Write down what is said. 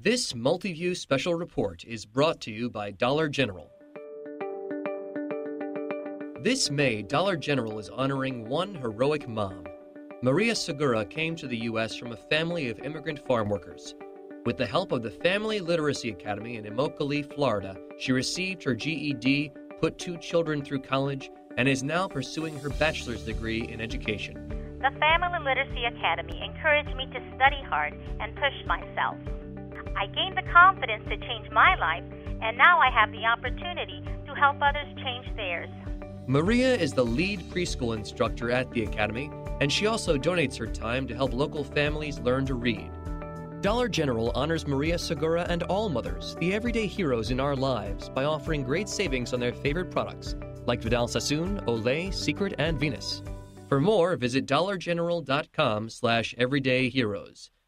This Multiview special report is brought to you by Dollar General. This May, Dollar General is honoring one heroic mom. Maria Segura came to the U.S. from a family of immigrant farm workers. With the help of the Family Literacy Academy in Immokalee, Florida, she received her GED, put 2 children through college, and is now pursuing her bachelor's degree in education. The Family Literacy Academy encouraged me to study hard and push myself. I gained the confidence to change my life, and now I have the opportunity to help others change theirs. Maria is the lead preschool instructor at the Academy, and she also donates her time to help local families learn to read. Dollar General honors Maria Segura and all mothers, the everyday heroes in our lives, by offering great savings on their favorite products, like Vidal Sassoon, Olay, Secret, and Venus. For more, visit dollargeneral.com/everydayheroes.